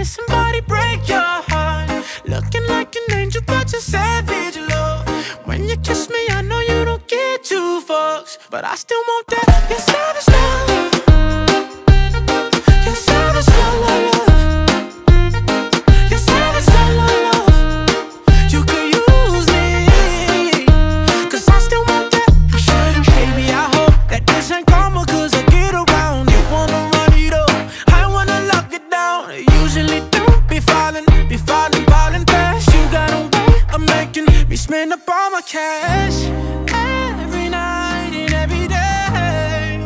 somebody break your heart? Looking like an angel, but you're savage love. When you kiss me, I know you don't get two fucks, but I still want that. You're savage love. You're savage love, love, love. You're savage love, love, love. You could use me, 'cause I still want that. Baby, I hope that this ain't karma, 'cause I get around. You wanna run it up, I wanna lock it down. Usually don't be falling fast. You got a way of making me spend up all my cash. Every night and every day,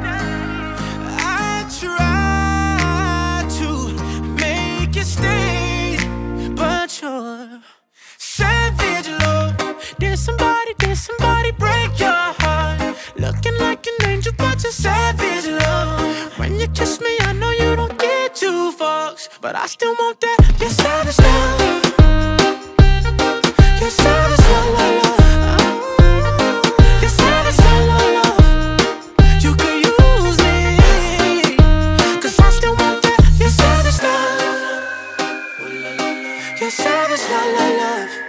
I try to make you stay, but you're savage love. Did somebody break your heart? Looking like an angel, but you're savage love. When you kiss me, I know you don't get two fucks, but I still want that. You're savage love. You're savage love, love, love. You're savage love, love, love. You could use me, 'cause I still want that. You're savage love. You're savage love, love, love.